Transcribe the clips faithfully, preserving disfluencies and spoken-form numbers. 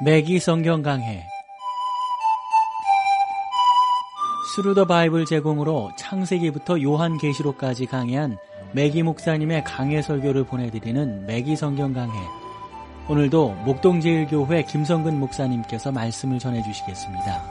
매기 성경 강해 스루 더 바이블 제공으로 창세기부터 요한계시록까지 강해한 매기 목사님의 강해 설교를 보내드리는 매기 성경 강해. 오늘도 목동제일교회 김성근 목사님께서 말씀을 전해주시겠습니다.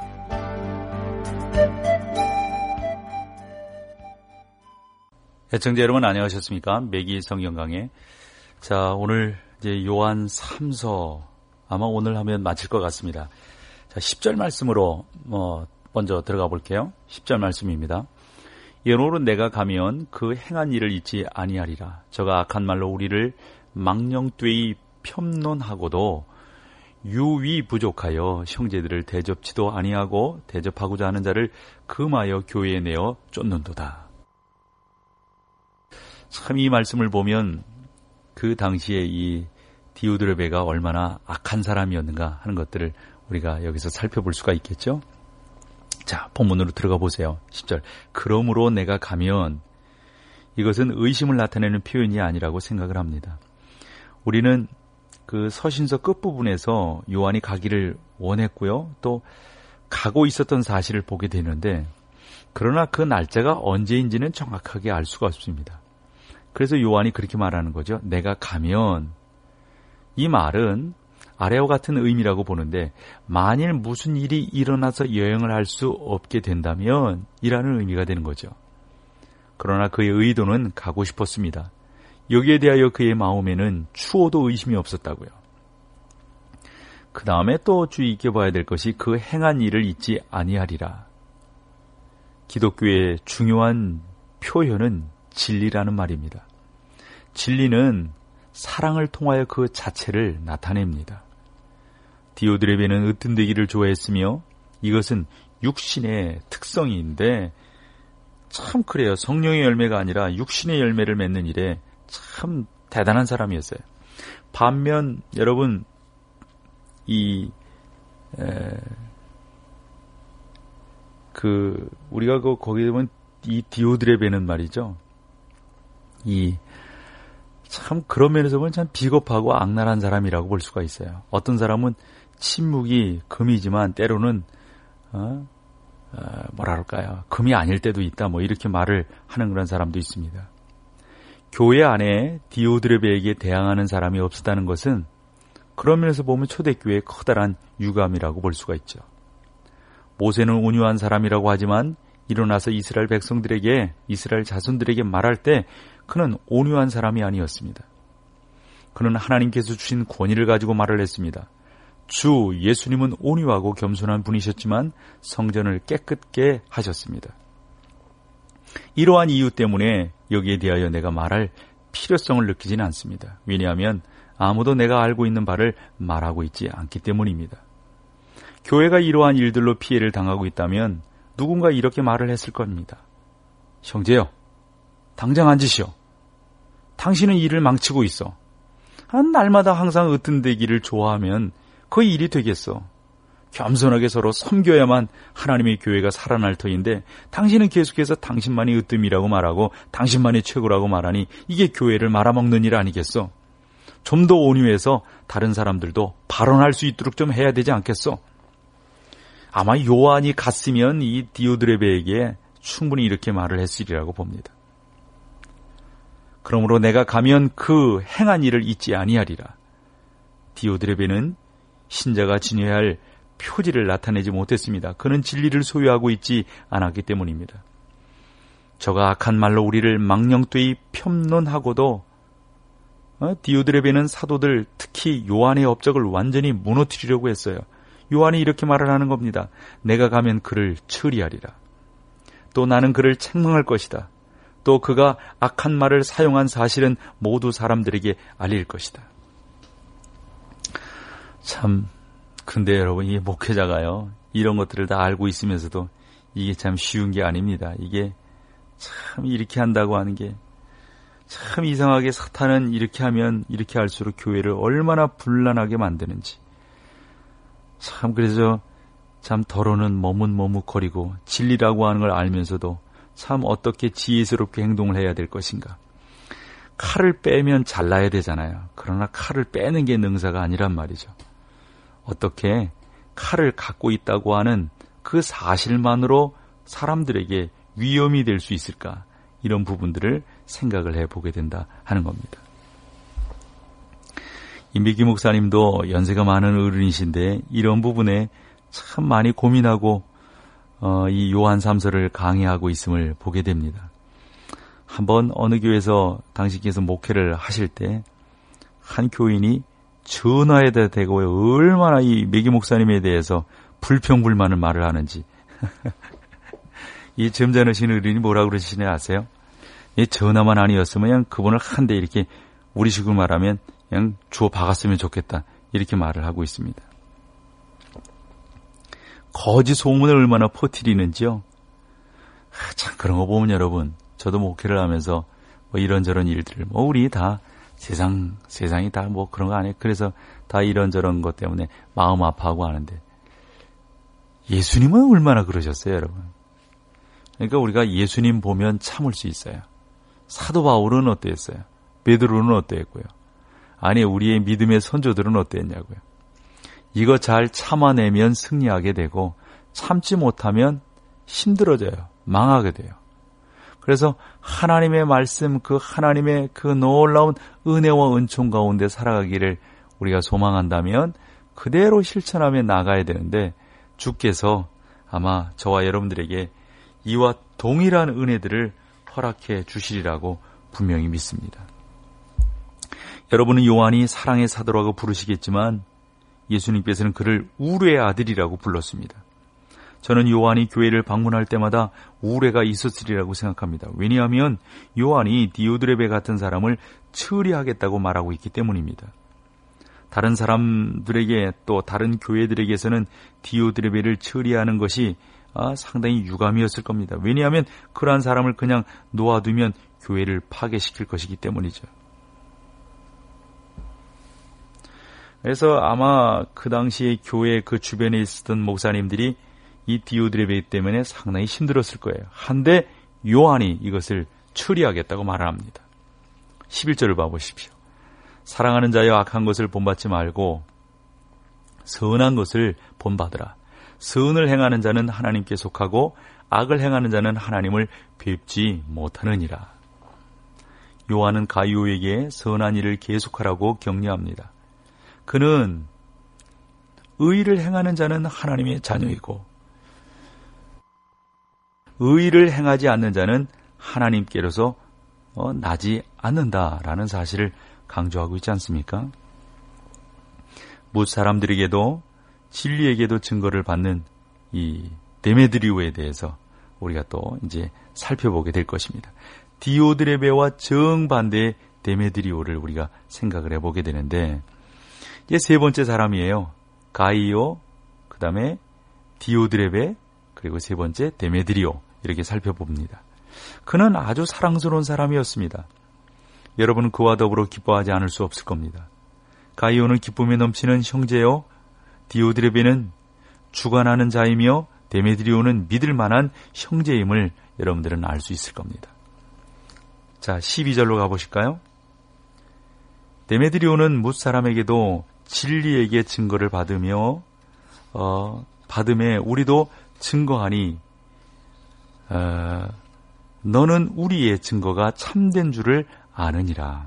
애청자 여러분 안녕하셨습니까? 매기 성경 강해. 자, 오늘 이제 요한 삼 서 아마 오늘 하면 마칠 것 같습니다. 자, 십 절 말씀으로 뭐 먼저 들어가 볼게요. 십 절 말씀입니다. 이러므로 내가 가면 그 행한 일을 잊지 아니하리라. 저가 악한 말로 우리를 망령되이 폄론하고도 유위 부족하여 형제들을 대접치도 아니하고 대접하고자 하는 자를 금하여 교회에 내어 쫓는도다. 참 이 말씀을 보면 그 당시에 이 디오드레베가 얼마나 악한 사람이었는가 하는 것들을 우리가 여기서 살펴볼 수가 있겠죠. 자, 본문으로 들어가 보세요. 십 절. 그러므로 내가 가면, 이것은 의심을 나타내는 표현이 아니라고 생각을 합니다. 우리는 그 서신서 끝부분에서 요한이 가기를 원했고요. 또 가고 있었던 사실을 보게 되는데, 그러나 그 날짜가 언제인지는 정확하게 알 수가 없습니다. 그래서 요한이 그렇게 말하는 거죠. 내가 가면, 이 말은 아래와 같은 의미라고 보는데, 만일 무슨 일이 일어나서 여행을 할 수 없게 된다면 이라는 의미가 되는 거죠. 그러나 그의 의도는 가고 싶었습니다. 여기에 대하여 그의 마음에는 추호도 의심이 없었다고요. 그 다음에 또 주의 있게 봐야 될 것이 그 행한 일을 잊지 아니하리라. 기독교의 중요한 표현은 진리라는 말입니다. 진리는 사랑을 통하여 그 자체를 나타냅니다. 디오드레베는 으뜸되기를 좋아했으며 이것은 육신의 특성인데 참 그래요. 성령의 열매가 아니라 육신의 열매를 맺는 일에 참 대단한 사람이었어요. 반면 여러분 이 에, 그 우리가 그 거기에 보면 이 디오드레베는 말이죠. 이 참 그런 면에서 보면 참 비겁하고 악랄한 사람이라고 볼 수가 있어요. 어떤 사람은 침묵이 금이지만 때로는 어? 어, 뭐라 그럴까요? 금이 아닐 때도 있다. 뭐 이렇게 말을 하는 그런 사람도 있습니다. 교회 안에 디오드레베에게 대항하는 사람이 없었다는 것은 그런 면에서 보면 초대교회의 커다란 유감이라고 볼 수가 있죠. 모세는 온유한 사람이라고 하지만 일어나서 이스라엘 백성들에게, 이스라엘 자손들에게 말할 때 그는 온유한 사람이 아니었습니다. 그는 하나님께서 주신 권위를 가지고 말을 했습니다. 주 예수님은 온유하고 겸손한 분이셨지만 성전을 깨끗게 하셨습니다. 이러한 이유 때문에 여기에 대하여 내가 말할 필요성을 느끼지는 않습니다. 왜냐하면 아무도 내가 알고 있는 바를 말하고 있지 않기 때문입니다. 교회가 이러한 일들로 피해를 당하고 있다면 누군가 이렇게 말을 했을 겁니다. 형제여, 당장 앉으시오. 당신은 일을 망치고 있어. 한 날마다 항상 으뜸되기를 좋아하면 그 일이 되겠어. 겸손하게 서로 섬겨야만 하나님의 교회가 살아날 터인데 당신은 계속해서 당신만이 으뜸이라고 말하고 당신만이 최고라고 말하니 이게 교회를 말아먹는 일 아니겠어? 좀 더 온유해서 다른 사람들도 발언할 수 있도록 좀 해야 되지 않겠어? 아마 요한이 갔으면 이 디오드레베에게 충분히 이렇게 말을 했으리라고 봅니다. 그러므로 내가 가면 그 행한 일을 잊지 아니하리라. 디오드레베는 신자가 지녀야 할 표지를 나타내지 못했습니다. 그는 진리를 소유하고 있지 않았기 때문입니다. 저가 악한 말로 우리를 망령되이 폄론하고도 어? 디오드레베는 사도들 특히 요한의 업적을 완전히 무너뜨리려고 했어요. 요한이 이렇게 말을 하는 겁니다. 내가 가면 그를 처리하리라. 또 나는 그를 책망할 것이다. 또 그가 악한 말을 사용한 사실은 모두 사람들에게 알릴 것이다. 참, 근데 여러분, 이 목회자가요, 이런 것들을 다 알고 있으면서도 이게 참 쉬운 게 아닙니다. 이게 참 이렇게 한다고 하는 게 참 이상하게 사탄은 이렇게 하면 이렇게 할수록 교회를 얼마나 분란하게 만드는지. 참 그래서 참 더러는 머뭇머뭇거리고 진리라고 하는 걸 알면서도 참 어떻게 지혜스럽게 행동을 해야 될 것인가. 칼을 빼면 잘라야 되잖아요. 그러나 칼을 빼는 게 능사가 아니란 말이죠. 어떻게 칼을 갖고 있다고 하는 그 사실만으로 사람들에게 위험이 될 수 있을까? 이런 부분들을 생각을 해보게 된다 하는 겁니다. 임백기 목사님도 연세가 많은 어른이신데 이런 부분에 참 많이 고민하고 어, 이 요한 삼서를 강의하고 있음을 보게 됩니다. 한번 어느 교회에서 당신께서 목회를 하실 때 한 교인이 전화에다 대고 얼마나 이 매기 목사님에 대해서 불평불만을 말을 하는지 이 점잖으신 어른이 뭐라고 그러시냐 아세요? 이 전화만 아니었으면 그냥 그분을 한 대 이렇게 우리식으로 말하면 그냥 주워 박았으면 좋겠다 이렇게 말을 하고 있습니다. 거짓 소문을 얼마나 퍼뜨리는지요. 아, 참 그런 거 보면 여러분 저도 목회를 하면서 뭐 이런저런 일들을 뭐 우리 다 세상 세상이 다 뭐 그런 거 아니에요. 그래서 다 이런저런 것 때문에 마음 아파하고 하는데 예수님은 얼마나 그러셨어요, 여러분. 그러니까 우리가 예수님 보면 참을 수 있어요. 사도 바울은 어땠어요? 베드로는 어땠고요? 아니 우리의 믿음의 선조들은 어땠냐고요. 이거 잘 참아내면 승리하게 되고 참지 못하면 힘들어져요. 망하게 돼요. 그래서 하나님의 말씀, 그 하나님의 그 놀라운 은혜와 은총 가운데 살아가기를 우리가 소망한다면 그대로 실천하며 나가야 되는데 주께서 아마 저와 여러분들에게 이와 동일한 은혜들을 허락해 주시리라고 분명히 믿습니다. 여러분은 요한이 사랑의 사도라고 부르시겠지만 예수님께서는 그를 우레의 아들이라고 불렀습니다. 저는 요한이 교회를 방문할 때마다 우레가 있었으리라고 생각합니다. 왜냐하면 요한이 디오드레베 같은 사람을 처리하겠다고 말하고 있기 때문입니다. 다른 사람들에게 또 다른 교회들에게서는 디오드레베를 처리하는 것이 아, 상당히 유감이었을 겁니다. 왜냐하면 그러한 사람을 그냥 놓아두면 교회를 파괴시킬 것이기 때문이죠. 그래서 아마 그 당시에 교회 그 주변에 있었던 목사님들이 이 디오드레베 때문에 상당히 힘들었을 거예요. 한데 요한이 이것을 처리하겠다고 말을 합니다. 십일 절을 봐보십시오. 사랑하는 자여 악한 것을 본받지 말고 선한 것을 본받으라. 선을 행하는 자는 하나님께 속하고 악을 행하는 자는 하나님을 뵙지 못하느니라. 요한은 가이오에게 선한 일을 계속하라고 격려합니다. 그는 의를 행하는 자는 하나님의 자녀이고 의를 행하지 않는 자는 하나님께로서 어, 나지 않는다라는 사실을 강조하고 있지 않습니까? 뭇 사람들에게도 진리에게도 증거를 받는 이 데메드리오에 대해서 우리가 또 이제 살펴보게 될 것입니다. 디오드레베와 정반대의 데메드리오를 우리가 생각을 해보게 되는데 이제 세 번째 사람이에요. 가이오, 그 다음에 디오드레베, 그리고 세 번째 데메드리오 이렇게 살펴봅니다. 그는 아주 사랑스러운 사람이었습니다. 여러분은 그와 더불어 기뻐하지 않을 수 없을 겁니다. 가이오는 기쁨에 넘치는 형제요, 디오드레베는 주관하는 자이며 데메드리오는 믿을 만한 형제임을 여러분들은 알 수 있을 겁니다. 자, 십이 절로 가보실까요? 데메드리오는 뭇 사람에게도 진리에게 증거를 받으며 어, 받음에 우리도 증거하니 어, 너는 우리의 증거가 참된 줄을 아느니라.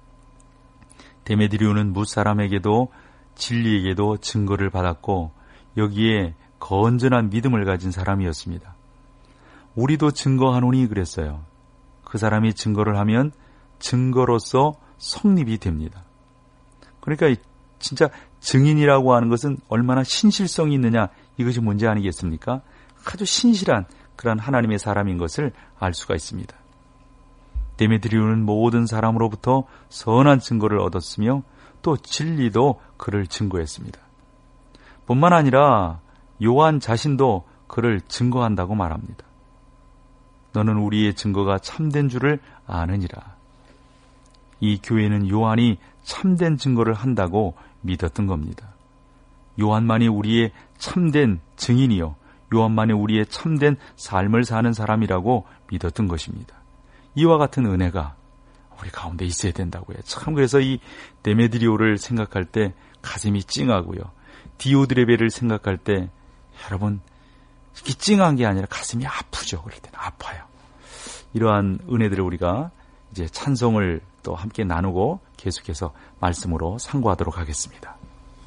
데메드리오는 뭇 사람에게도 진리에게도 증거를 받았고 여기에 건전한 믿음을 가진 사람이었습니다. 우리도 증거하노니 그랬어요. 그 사람이 증거를 하면 증거로서 성립이 됩니다. 그러니까 진짜 증인이라고 하는 것은 얼마나 신실성이 있느냐 이것이 문제 아니겠습니까? 아주 신실한 그런 하나님의 사람인 것을 알 수가 있습니다. 데메드리오는 모든 사람으로부터 선한 증거를 얻었으며 또 진리도 그를 증거했습니다. 뿐만 아니라 요한 자신도 그를 증거한다고 말합니다. 너는 우리의 증거가 참된 줄을 아느니라. 이 교회는 요한이 참된 증거를 한다고 믿었던 겁니다. 요한만이 우리의 참된 증인이요, 요한만이 우리의 참된 삶을 사는 사람이라고 믿었던 것입니다. 이와 같은 은혜가 우리 가운데 있어야 된다고요. 참 그래서 이 데메드리오를 생각할 때 가슴이 찡하고요. 디오드레베를 생각할 때 여러분 이렇게 찡한 게 아니라 가슴이 아프죠. 그럴 때는 아파요. 이러한 은혜들을 우리가 이제 찬송을 또 함께 나누고 계속해서 말씀으로 상고하도록 하겠습니다.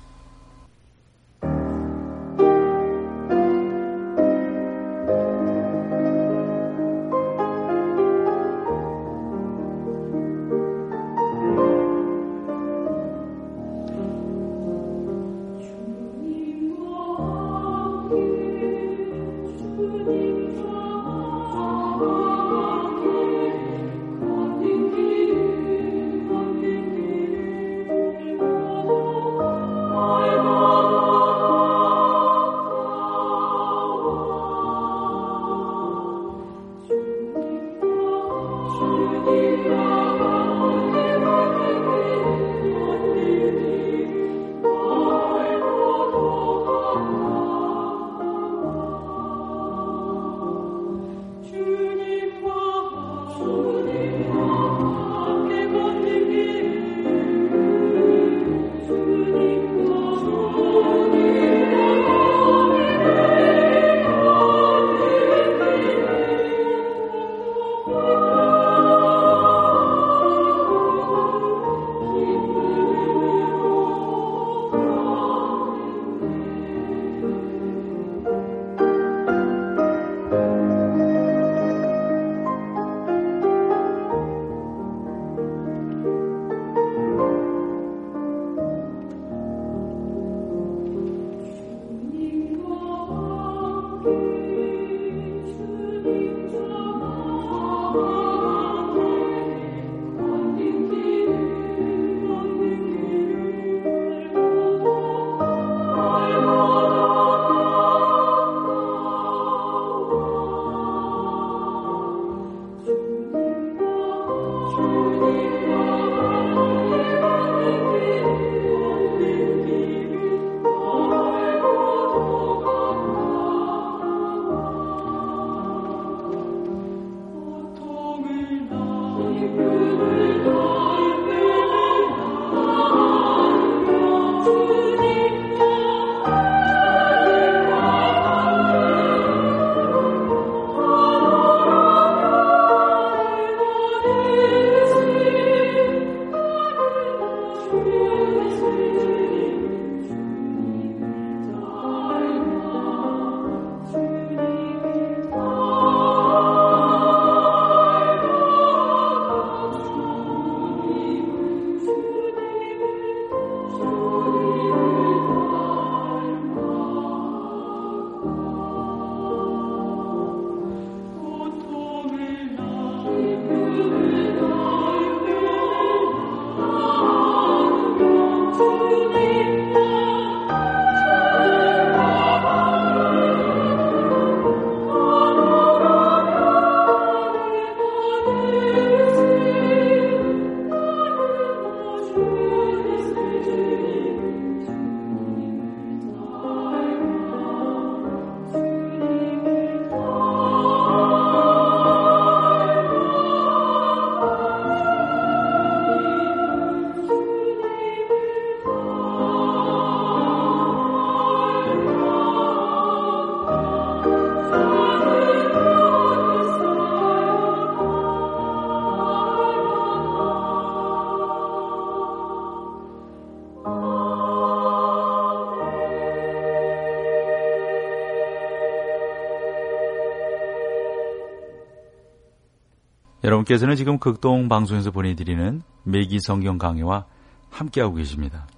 여러분께서는 지금 극동 방송에서 보내드리는 매기 성경 강해와 함께하고 계십니다.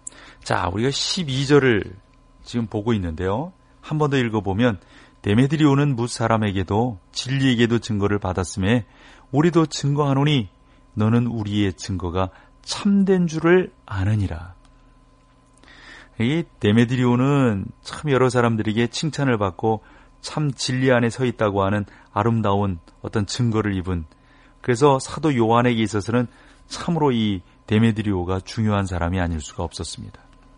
자, 우리가 십이 절을 지금 보고 있는데요. 한 번 더 읽어보면 데메드리오는 뭇 사람에게도 진리에게도 증거를 받았음에 우리도 증거하노니 너는 우리의 증거가 참된 줄을 아느니라. 이 데메드리오는 참 여러 사람들에게 칭찬을 받고 참 진리 안에 서 있다고 하는 아름다운 어떤 증거를 입은, 그래서 사도 요한에게 있어서는 참으로 이 데메드리오가 중요한 사람이 아닐 수가 없었습니다.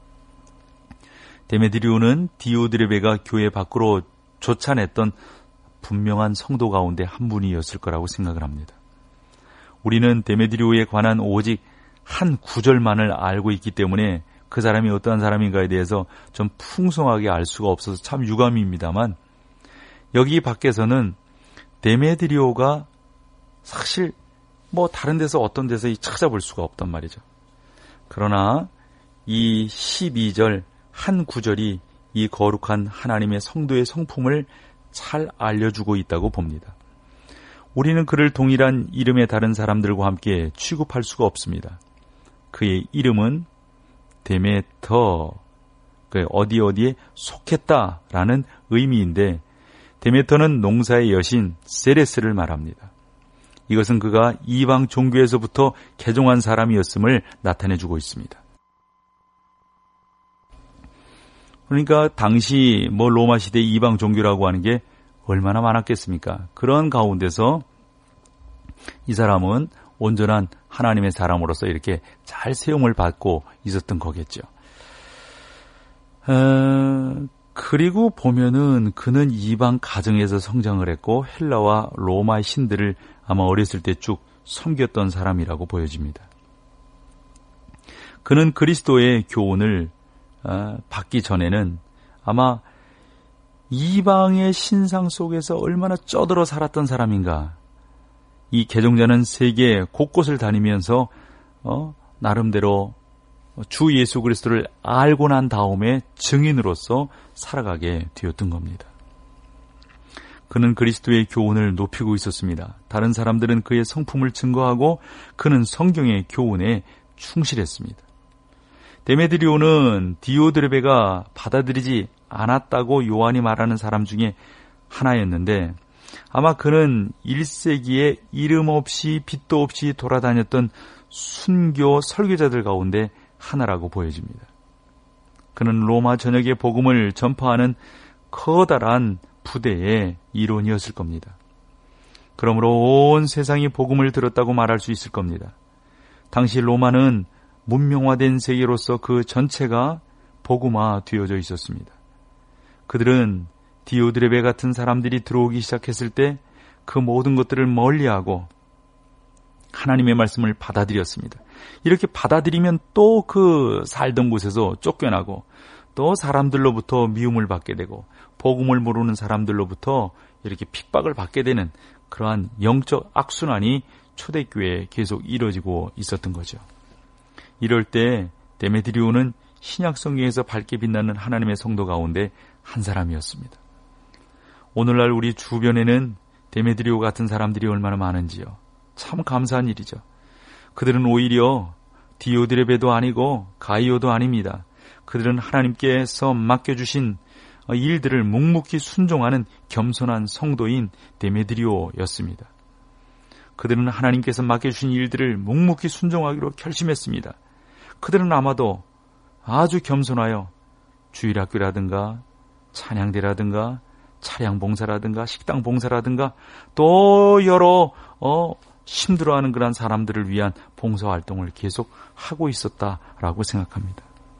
데메드리오는 디오드레베가 교회 밖으로 쫓아냈던 분명한 성도 가운데 한 분이었을 거라고 생각을 합니다. 우리는 데메드리오에 관한 오직 한 구절만을 알고 있기 때문에 그 사람이 어떠한 사람인가에 대해서 좀 풍성하게 알 수가 없어서 참 유감입니다만, 여기 밖에서는 데메드리오가 사실 뭐 다른 데서 어떤 데서 찾아볼 수가 없단 말이죠. 그러나 이 십이 절 한 구절이 이 거룩한 하나님의 성도의 성품을 잘 알려주고 있다고 봅니다. 우리는 그를 동일한 이름의 다른 사람들과 함께 취급할 수가 없습니다. 그의 이름은 데메터, 어디 어디에 속했다라는 의미인데, 데메터는 농사의 여신 세레스를 말합니다. 이것은 그가 이방 종교에서부터 개종한 사람이었음을 나타내주고 있습니다. 그러니까 당시 뭐 로마 시대 이방 종교라고 하는 게 얼마나 많았겠습니까? 그런 가운데서 이 사람은 온전한 하나님의 사람으로서 이렇게 잘 세움을 받고 있었던 거겠죠. 어, 그리고 보면은 그는 이방 가정에서 성장을 했고 헬라와 로마의 신들을 아마 어렸을 때 쭉 섬겼던 사람이라고 보여집니다. 그는 그리스도의 교훈을 어, 받기 전에는 아마 이방의 신상 속에서 얼마나 쩌들어 살았던 사람인가. 이 개종자는 세계 곳곳을 다니면서 어, 나름대로 주 예수 그리스도를 알고 난 다음에 증인으로서 살아가게 되었던 겁니다. 그는 그리스도의 교훈을 높이고 있었습니다. 다른 사람들은 그의 성품을 증거하고 그는 성경의 교훈에 충실했습니다. 데메드리오는 디오드레베가 받아들이지 않았다고 요한이 말하는 사람 중에 하나였는데, 아마 그는 일 세기에 이름 없이 빛도 없이 돌아다녔던 순교 설교자들 가운데 하나라고 보여집니다. 그는 로마 전역의 복음을 전파하는 커다란 부대의 일원이었을 겁니다. 그러므로 온 세상이 복음을 들었다고 말할 수 있을 겁니다. 당시 로마는 문명화된 세계로서 그 전체가 복음화 되어져 있었습니다. 그들은 디오드레베 같은 사람들이 들어오기 시작했을 때 그 모든 것들을 멀리하고 하나님의 말씀을 받아들였습니다. 이렇게 받아들이면 또 그 살던 곳에서 쫓겨나고 또 사람들로부터 미움을 받게 되고 복음을 모르는 사람들로부터 이렇게 핍박을 받게 되는 그러한 영적 악순환이 초대교회에 계속 이루어지고 있었던 거죠. 이럴 때 데메드리오는 신약 성경에서 밝게 빛나는 하나님의 성도 가운데 한 사람이었습니다. 오늘날 우리 주변에는 데메드리오 같은 사람들이 얼마나 많은지요. 참 감사한 일이죠. 그들은 오히려 디오드레베도 아니고 가이오도 아닙니다. 그들은 하나님께서 맡겨주신 일들을 묵묵히 순종하는 겸손한 성도인 데메드리오였습니다. 그들은 하나님께서 맡겨주신 일들을 묵묵히 순종하기로 결심했습니다. 그들은 아마도 아주 겸손하여 주일학교라든가 찬양대라든가 차량 봉사라든가 식당 봉사라든가 또 여러 어, 힘들어하는 그런 사람들을 위한 봉사활동을 계속 하고 있었다라고 생각합니다.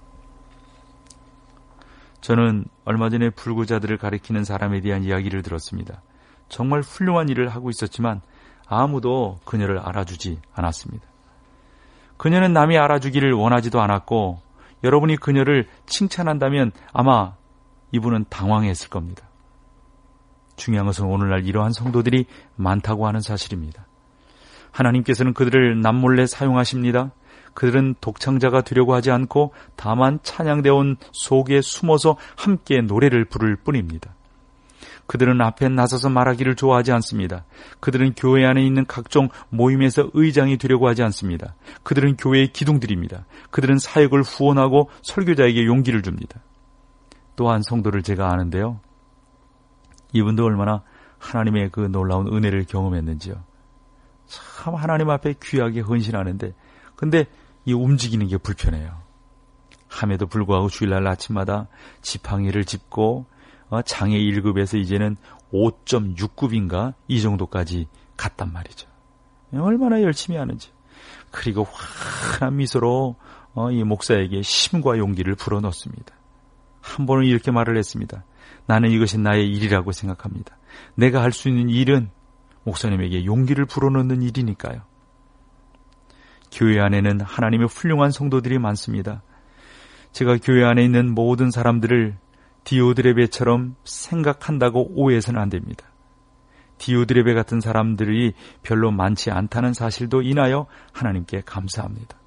저는 얼마 전에 불구자들을 가리키는 사람에 대한 이야기를 들었습니다. 정말 훌륭한 일을 하고 있었지만 아무도 그녀를 알아주지 않았습니다. 그녀는 남이 알아주기를 원하지도 않았고 여러분이 그녀를 칭찬한다면 아마 이분은 당황했을 겁니다. 중요한 것은 오늘날 이러한 성도들이 많다고 하는 사실입니다. 하나님께서는 그들을 남몰래 사용하십니다. 그들은 독창자가 되려고 하지 않고 다만 찬양대원 속에 숨어서 함께 노래를 부를 뿐입니다. 그들은 앞에 나서서 말하기를 좋아하지 않습니다. 그들은 교회 안에 있는 각종 모임에서 의장이 되려고 하지 않습니다. 그들은 교회의 기둥들입니다. 그들은 사역을 후원하고 설교자에게 용기를 줍니다. 또한 성도를 제가 아는데요. 이분도 얼마나 하나님의 그 놀라운 은혜를 경험했는지요. 참 하나님 앞에 귀하게 헌신하는데 근데 이 움직이는 게 불편해요. 함에도 불구하고 주일날 아침마다 지팡이를 짚고 장애 일 급에서 이제는 오 점 육 급인가 이 정도까지 갔단 말이죠. 얼마나 열심히 하는지. 그리고 환한 미소로 이 목사에게 힘과 용기를 불어넣습니다. 한 번은 이렇게 말을 했습니다. 나는 이것이 나의 일이라고 생각합니다. 내가 할 수 있는 일은 목사님에게 용기를 불어넣는 일이니까요. 교회 안에는 하나님의 훌륭한 성도들이 많습니다. 제가 교회 안에 있는 모든 사람들을 디오드레베처럼 생각한다고 오해해서는 안 됩니다. 디오드레베 같은 사람들이 별로 많지 않다는 사실도 인하여 하나님께 감사합니다.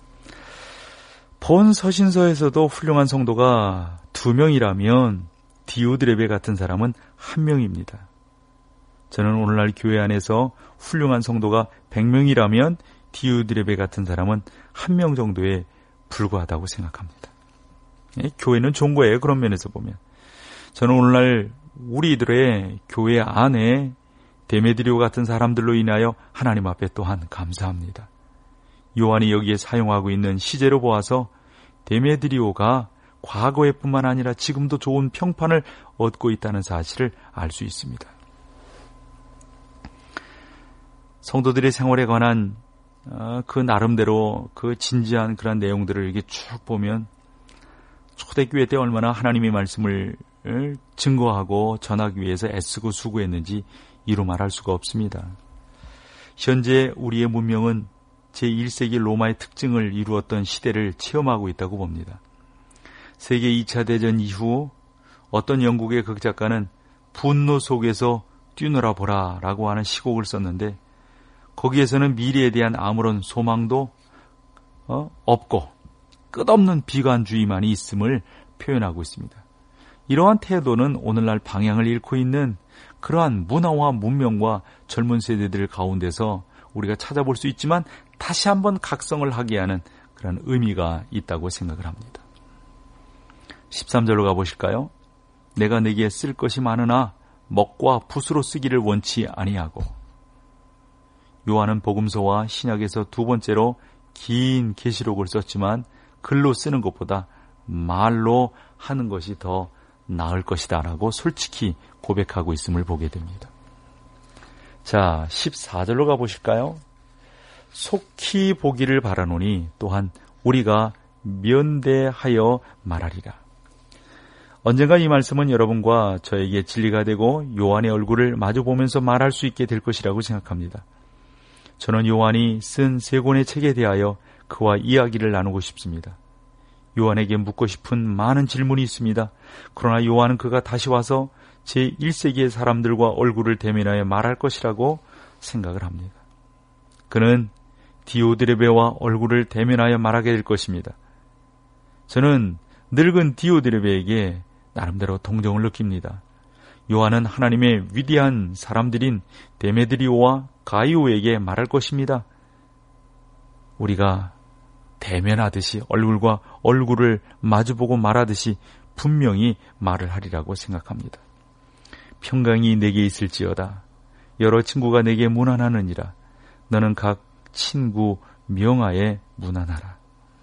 본 서신서에서도 훌륭한 성도가 두 명이라면 디오드레베 같은 사람은 한 명입니다. 저는 오늘날 교회 안에서 훌륭한 성도가 백 명이라면 디오드레베 같은 사람은 한 명 정도에 불과하다고 생각합니다. 교회는 좋은 거예요. 그런 면에서 보면. 저는 오늘날 우리들의 교회 안에 데메드리오 같은 사람들로 인하여 하나님 앞에 또한 감사합니다. 요한이 여기에 사용하고 있는 시제로 보아서 데메드리오가 과거에 뿐만 아니라 지금도 좋은 평판을 얻고 있다는 사실을 알 수 있습니다. 성도들의 생활에 관한 그 나름대로 그 진지한 그런 내용들을 이렇게 쭉 보면 초대교회 때 얼마나 하나님의 말씀을 증거하고 전하기 위해서 애쓰고 수고했는지 이루 말할 수가 없습니다. 현재 우리의 문명은 제일 세기 로마의 특징을 이루었던 시대를 체험하고 있다고 봅니다. 세계 이 차 대전 이후 어떤 영국의 극작가는 분노 속에서 뛰놀아 보라 라고 하는 시곡을 썼는데 거기에서는 미래에 대한 아무런 소망도 어? 없고 끝없는 비관주의만이 있음을 표현하고 있습니다. 이러한 태도는 오늘날 방향을 잃고 있는 그러한 문화와 문명과 젊은 세대들 가운데서 우리가 찾아볼 수 있지만 다시 한번 각성을 하게 하는 그런 의미가 있다고 생각을 합니다. 십삼 절로 가보실까요? 내가 내게 쓸 것이 많으나 먹과 붓으로 쓰기를 원치 아니하고. 요한은 복음서와 신약에서 두 번째로 긴 계시록을 썼지만 글로 쓰는 것보다 말로 하는 것이 더 나을 것이다 라고 솔직히 고백하고 있음을 보게 됩니다. 자, 십사 절로 가보실까요? 속히 보기를 바라노니 또한 우리가 면대하여 말하리라. 언젠가 이 말씀은 여러분과 저에게 진리가 되고 요한의 얼굴을 마주보면서 말할 수 있게 될 것이라고 생각합니다. 저는 요한이 쓴 세 권의 책에 대하여 그와 이야기를 나누고 싶습니다. 요한에게 묻고 싶은 많은 질문이 있습니다. 그러나 요한은 그가 다시 와서 제일 세기의 사람들과 얼굴을 대면하여 말할 것이라고 생각을 합니다. 그는 디오드레베와 얼굴을 대면하여 말하게 될 것입니다. 저는 늙은 디오드레베에게 나름대로 동정을 느낍니다. 요한은 하나님의 위대한 사람들인 데메드리오와 가이오에게 말할 것입니다. 우리가 대면하듯이 얼굴과 얼굴을 마주보고 말하듯이 분명히 말을 하리라고 생각합니다. 평강이 내게 있을지어다. 여러 친구가 내게 문안하느니라. 너는 각 친구 명하에 문안하라.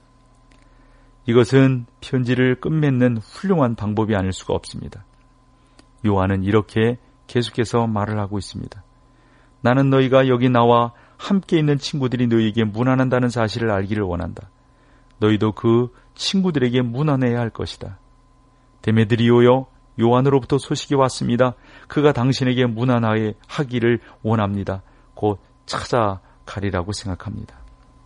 이것은 편지를 끝맺는 훌륭한 방법이 아닐 수가 없습니다. 요한은 이렇게 계속해서 말을 하고 있습니다. 나는 너희가 여기 나와 함께 있는 친구들이 너희에게 문안한다는 사실을 알기를 원한다. 너희도 그 친구들에게 문안해야 할 것이다. 데메드리오여, 요한으로부터 소식이 왔습니다. 그가 당신에게 문안하기를 원합니다. 곧 찾아가리라고 생각합니다.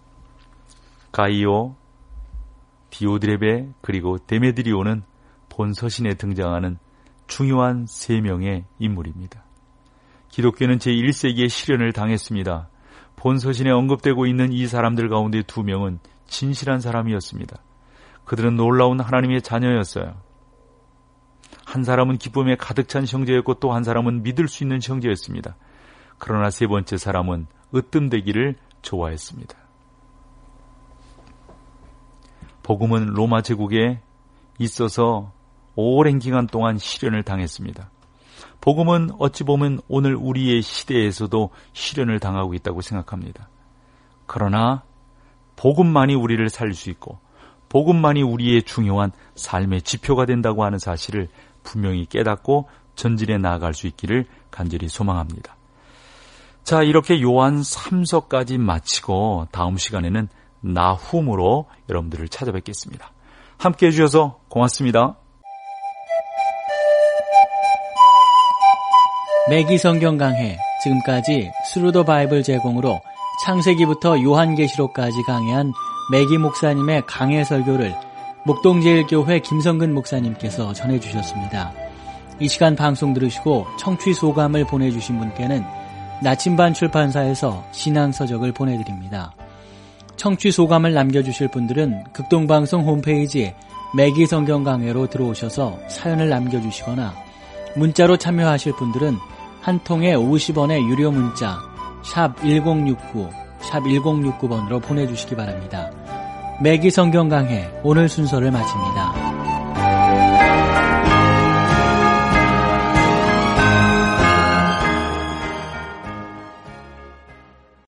가이오, 디오드레베 그리고 데메드리오는 본 서신에 등장하는 중요한 세 명의 인물입니다. 기독교는 제일 세기에 시련을 당했습니다. 본 서신에 언급되고 있는 이 사람들 가운데 두 명은 진실한 사람이었습니다. 그들은 놀라운 하나님의 자녀였어요. 한 사람은 기쁨에 가득 찬 형제였고 또 한 사람은 믿을 수 있는 형제였습니다. 그러나 세 번째 사람은 으뜸되기를 좋아했습니다. 복음은 로마 제국에 있어서 오랜 기간 동안 시련을 당했습니다. 복음은 어찌 보면 오늘 우리의 시대에서도 시련을 당하고 있다고 생각합니다. 그러나 복음만이 우리를 살릴 수 있고 복음만이 우리의 중요한 삶의 지표가 된다고 하는 사실을 분명히 깨닫고 전진해 나아갈 수 있기를 간절히 소망합니다. 자, 이렇게 요한 삼 서까지 마치고 다음 시간에는 나훔으로 여러분들을 찾아뵙겠습니다. 함께해 주셔서 고맙습니다. 매기 성경 강해, 지금까지 스루 더 바이블 제공으로 창세기부터 요한계시록까지 강해한 매기 목사님의 강해 설교를 목동제일교회 김성근 목사님께서 전해주셨습니다. 이 시간 방송 들으시고 청취 소감을 보내주신 분께는 나침반 출판사에서 신앙서적을 보내드립니다. 청취 소감을 남겨주실 분들은 극동방송 홈페이지 매기 성경 강해로 들어오셔서 사연을 남겨주시거나 문자로 참여하실 분들은 한 통에 오십 원의 유료 문자 샵 일공육구 샵 일공육구 번으로 보내주시기 바랍니다. 매기 성경 강해 오늘 순서를 마칩니다.